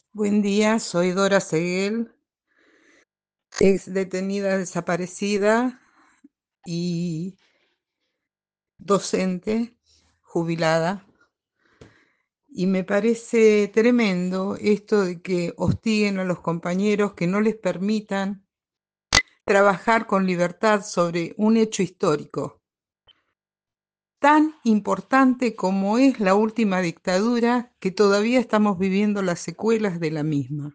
Buen día, soy Dora Seguel, ex detenida desaparecida y docente jubilada. Y me parece tremendo esto de que hostiguen a los compañeros, que no les permitan trabajar con libertad sobre un hecho histórico tan importante como es la última dictadura, que todavía estamos viviendo las secuelas de la misma.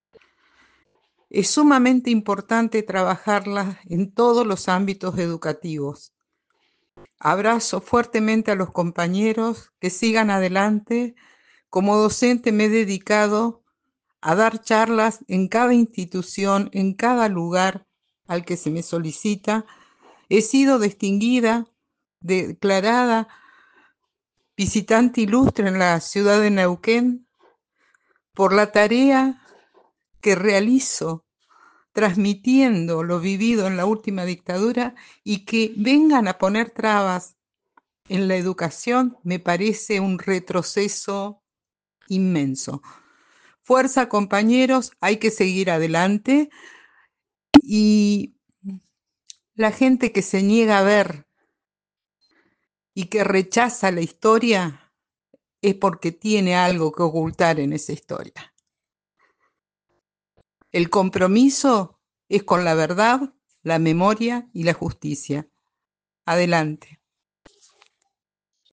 Es sumamente importante trabajarla en todos los ámbitos educativos. Abrazo fuertemente a los compañeros, que sigan adelante. Como docente me he dedicado a dar charlas en cada institución, en cada lugar al que se me solicita. He sido distinguida, declarada visitante ilustre en la ciudad de Neuquén por la tarea que realizo transmitiendo lo vivido en la última dictadura. Y que vengan a poner trabas en la educación me parece un retroceso inmenso. Fuerza, compañeros, hay que seguir adelante. Y la gente que se niega a ver y que rechaza la historia es porque tiene algo que ocultar en esa historia. El compromiso es con la verdad, la memoria y la justicia. Adelante.